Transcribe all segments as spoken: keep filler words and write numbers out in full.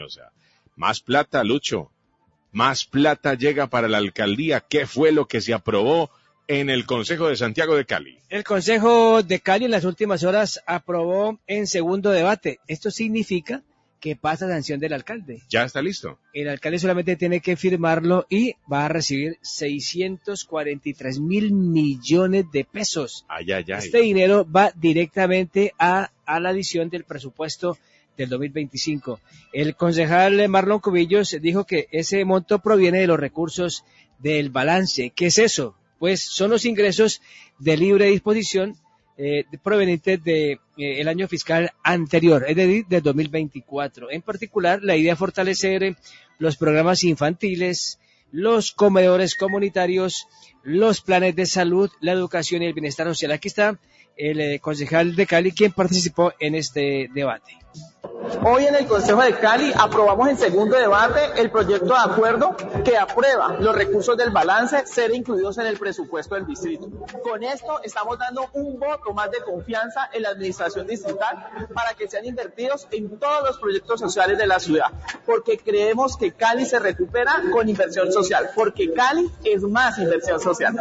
sea, más plata, Lucho, más plata llega para la alcaldía. ¿Qué fue lo que se aprobó en el Consejo de Santiago de Cali? El Consejo de Cali en las últimas horas aprobó en segundo debate. Esto significa que pasa sanción del alcalde. ¿Ya está listo? El alcalde solamente tiene que firmarlo y va a recibir seiscientos cuarenta y tres mil millones de pesos. Ay, ay, ay. Este dinero va directamente a, a la adición del presupuesto del dos mil veinticinco. El concejal Marlon Cubillos dijo que ese monto proviene de los recursos del balance. ¿Qué es eso? Pues son los ingresos de libre disposición eh, provenientes de eh, el año fiscal anterior, es decir, del dos mil veinticuatro. En particular, la idea es fortalecer eh, los programas infantiles, los comedores comunitarios, los planes de salud, la educación y el bienestar social. Aquí está el eh, concejal de Cali, quien participó en este debate. Hoy en el Consejo de Cali aprobamos en segundo debate el proyecto de acuerdo que aprueba los recursos del balance ser incluidos en el presupuesto del distrito. Con esto estamos dando un voto más de confianza en la administración distrital para que sean invertidos en todos los proyectos sociales de la ciudad, porque creemos que Cali se recupera con inversión social, porque Cali es más inversión social.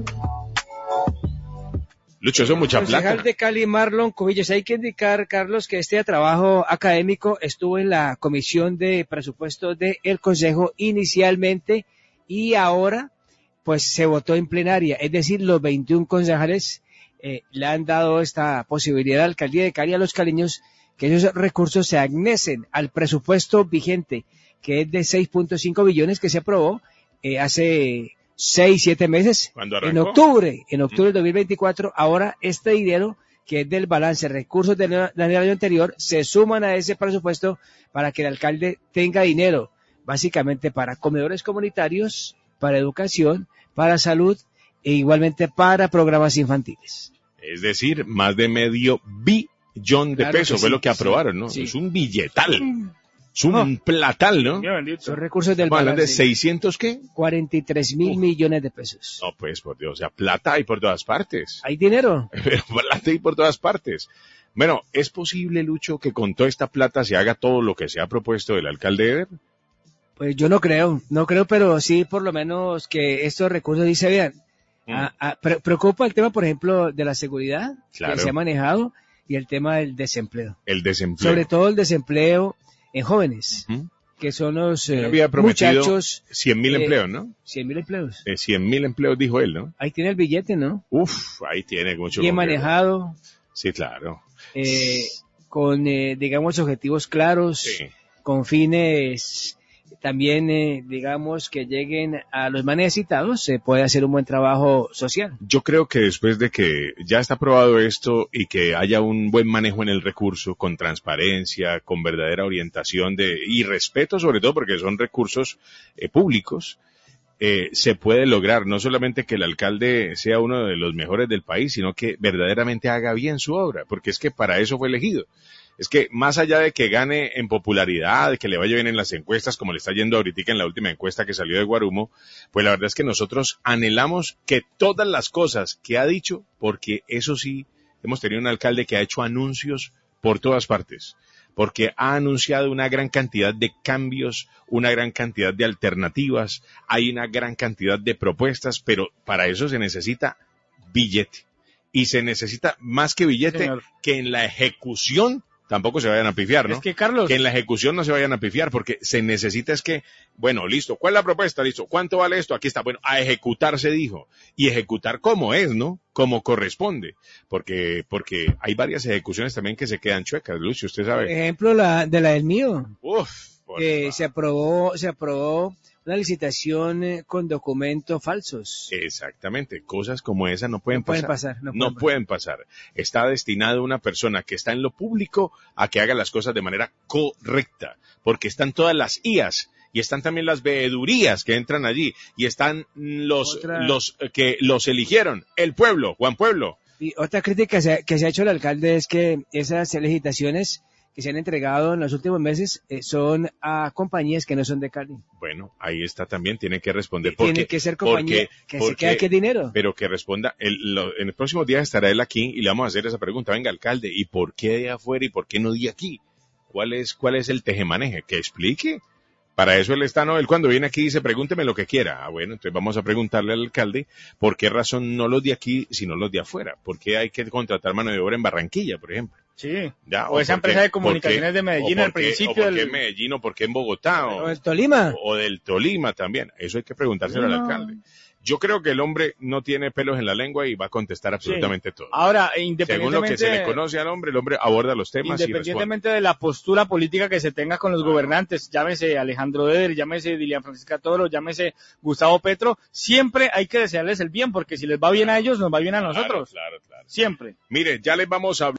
Lucho, eso es mucha plata. El concejal de Cali, Marlon Cubillos. Hay que indicar, Carlos, que este trabajo académico estuvo en la Comisión de Presupuestos del Consejo inicialmente y ahora pues se votó en plenaria. Es decir, los veintiún concejales eh, le han dado esta posibilidad a la alcaldía de Cali a los caleños que esos recursos se agnesen al presupuesto vigente, que es de seis punto cinco billones que se aprobó eh, hace seis, siete meses, en octubre, en octubre del dos mil veinticuatro, ahora este dinero que es del balance, recursos del, del año anterior, se suman a ese presupuesto para que el alcalde tenga dinero, básicamente para comedores comunitarios, para educación, para salud e igualmente para programas infantiles. Es decir, más de medio billón de claro pesos sí, fue lo que aprobaron, sí, ¿no? Sí. Es un billetal. Es un oh. platal, ¿no? Son recursos del balance. balance. ¿De seiscientos qué? cuarenta y tres mil millones de pesos. No, pues, por Dios, o sea, plata hay por todas partes. ¿Hay dinero? Pero plata hay por todas partes. Bueno, ¿es posible, Lucho, que con toda esta plata se haga todo lo que se ha propuesto el alcalde Eder? Pues yo no creo, no creo, pero sí por lo menos que estos recursos sí se vean. Mm. A, a, pre- preocupa el tema, por ejemplo, de la seguridad claro. que se ha manejado y el tema del desempleo. El desempleo. Sobre todo el desempleo en jóvenes, uh-huh. que son los eh, había muchachos. cien mil eh, empleos, ¿no? cien mil empleos. Eh, cien mil empleos, dijo él, ¿no? Ahí tiene el billete, ¿no? Uf, ahí tiene mucho. Bien manejado. Sí, claro. Eh, con, eh, digamos, objetivos claros, sí. con fines también, eh, digamos, que lleguen a los más necesitados, se puede hacer un buen trabajo social. Yo creo que después de que ya está aprobado esto y que haya un buen manejo en el recurso, con transparencia, con verdadera orientación de y respeto sobre todo, porque son recursos eh, públicos, eh, se puede lograr no solamente que el alcalde sea uno de los mejores del país, sino que verdaderamente haga bien su obra, porque es que para eso fue elegido. Es que más allá de que gane en popularidad, de que le vaya bien en las encuestas, como le está yendo ahorita en la última encuesta que salió de Guarumo, pues la verdad es que nosotros anhelamos que todas las cosas que ha dicho, porque eso sí, hemos tenido un alcalde que ha hecho anuncios por todas partes, porque ha anunciado una gran cantidad de cambios, una gran cantidad de alternativas, hay una gran cantidad de propuestas, pero para eso se necesita billete. Y se necesita más que billete, Señor. Que en la ejecución tampoco se vayan a pifiar, ¿no? Es que, Carlos, que en la ejecución no se vayan a pifiar, porque se necesita es que, bueno, listo, ¿cuál es la propuesta? Listo, ¿cuánto vale esto? Aquí está, bueno, a ejecutar se dijo, y ejecutar como es, ¿no? Como corresponde, porque, porque hay varias ejecuciones también que se quedan chuecas, Lucio, usted sabe. Por ejemplo, la de la del mío. Uf, que eh, se aprobó, se aprobó una licitación eh, con documentos falsos. Exactamente, cosas como esa no pueden no pueden pasar. pasar no, no pueden, pueden pasar. Está destinado una persona que está en lo público a que haga las cosas de manera correcta, porque están todas las I As y están también las veedurías que entran allí y están los Otra... los que los eligieron, el pueblo, Juan Pueblo. Y otra crítica que se, que se ha hecho el alcalde es que esas licitaciones que se han entregado en los últimos meses eh, son a compañías que no son de Cali. Bueno, ahí está también, tiene que responder. Tiene porque, que ser compañía porque, que porque, se queda que dinero. Pero que responda, el, lo, en los próximos días estará él aquí y le vamos a hacer esa pregunta. Venga, alcalde, ¿y por qué de afuera y por qué no de aquí? ¿Cuál es, cuál es el tejemaneje? Que explique. Para eso él está, no, él cuando viene aquí dice, pregúnteme lo que quiera. Ah, bueno, entonces vamos a preguntarle al alcalde por qué razón no los de aquí, sino los de afuera. ¿Por qué hay que contratar mano de obra en Barranquilla, por ejemplo? Sí. ¿Ya? O, o esa empresa qué, de comunicaciones de Medellín al principio. ¿O por qué en Medellín o por qué en Bogotá? O, o del Tolima. O, o del Tolima también. Eso hay que preguntárselo no. al alcalde. Yo creo que el hombre no tiene pelos en la lengua y va a contestar absolutamente sí. todo. Ahora, independientemente... Según lo que se le conoce al hombre, el hombre aborda los temas y independientemente de la postura política que se tenga con los claro. gobernantes, llámese Alejandro Eder, llámese Dilian Francisca Toro, llámese Gustavo Petro, siempre hay que desearles el bien, porque si les va bien a ellos, nos va bien a nosotros. Claro, claro, claro. Siempre. Mire, ya les vamos a hablar.